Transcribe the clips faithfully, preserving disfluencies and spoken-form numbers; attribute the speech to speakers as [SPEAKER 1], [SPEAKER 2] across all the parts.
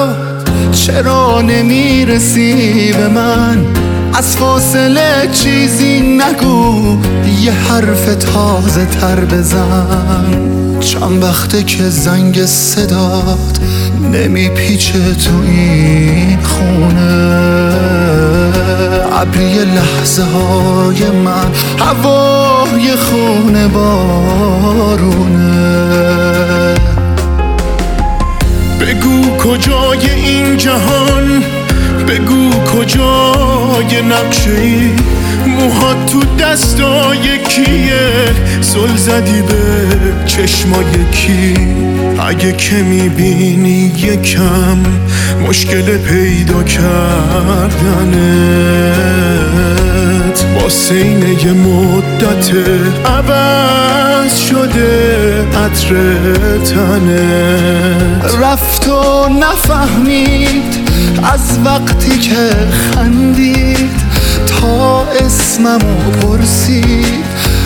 [SPEAKER 1] چرا نمیرسی به من؟ از فاصله چیزی نگو، یه حرف تازه تر بزن. چند وقته که زنگ صدات نمیپیچه تو این خونه، ابری لحظه های من، هوای خونه بارونه.
[SPEAKER 2] بگو کجای این جهان، بگو کجای نقشه ای، موهات تو دستای کیه، زل زدی به چشمای کی. اگه که میبینی یکم مشکل پیدا کردنت، با سینه یه مدت عوض شده عطر تنت.
[SPEAKER 1] رفت و نفهمید از وقتی که خندید، تا اسممو پرسید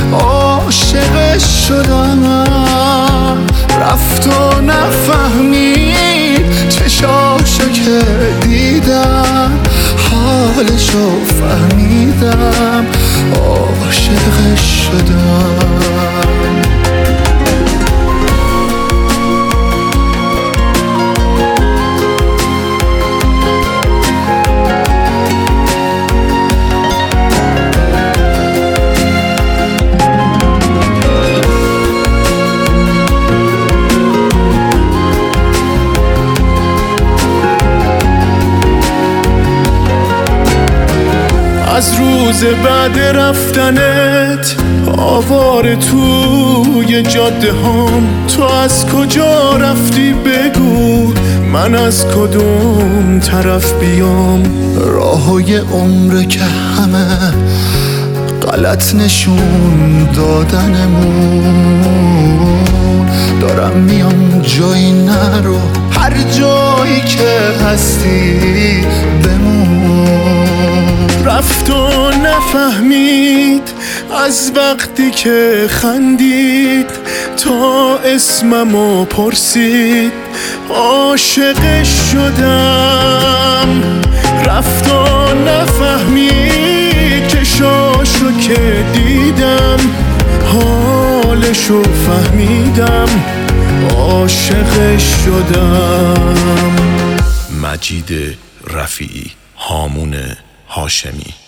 [SPEAKER 1] عاشقش شدم. رفت و نفهمید چشاشو که دیدم، حالشو فهمیدم عاشقش شدم.
[SPEAKER 2] از روز بعد رفتنت آواره توی جاده هام، تو از کجا رفتی بگو، من از کدوم طرف بیام.
[SPEAKER 1] راههای عمر که همه غلط نشون دادنمون، دارم میام جایی نرو، هر جایی که هستی بمون.
[SPEAKER 2] رفت و نفهمید از وقتی که خندید، تا اسممو پرسید عاشقش شدم. رفت و نفهمید چشاشو که دیدم، حالشو فهمیدم عاشقش شدم.
[SPEAKER 3] مجید رفیعی، هامون هاشمی.